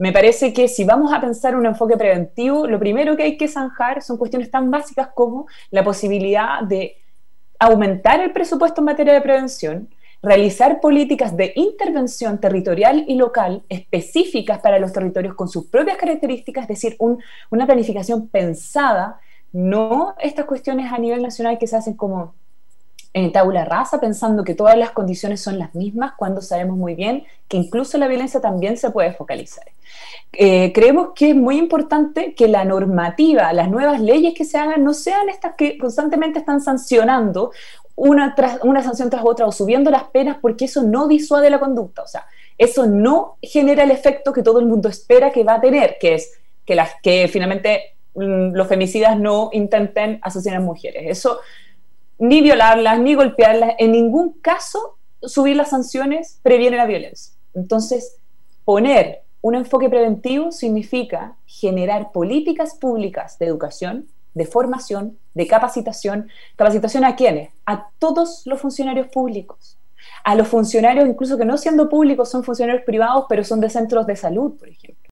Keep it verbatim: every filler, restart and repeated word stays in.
Me parece que si vamos a pensar un enfoque preventivo, lo primero que hay que zanjar son cuestiones tan básicas como la posibilidad de aumentar el presupuesto en materia de prevención, realizar políticas de intervención territorial y local específicas para los territorios con sus propias características, es decir, un, una planificación pensada, no estas cuestiones a nivel nacional que se hacen como en tabula rasa, pensando que todas las condiciones son las mismas, cuando sabemos muy bien que incluso la violencia también se puede focalizar. Eh, creemos que es muy importante que la normativa, las nuevas leyes que se hagan, no sean estas que constantemente están sancionando una, tras, una sanción tras otra o subiendo las penas, porque eso no disuade la conducta. O sea, eso no genera el efecto que todo el mundo espera que va a tener, que es que, las, que finalmente mmm, los femicidas no intenten asesinar mujeres. Eso, ni violarlas, ni golpearlas, en ningún caso subir las sanciones previene la violencia. Entonces, poner un enfoque preventivo significa generar políticas públicas de educación, de formación, de capacitación. ¿Capacitación a quiénes? A todos los funcionarios públicos. A los funcionarios, incluso que no siendo públicos, son funcionarios privados, pero son de centros de salud, por ejemplo.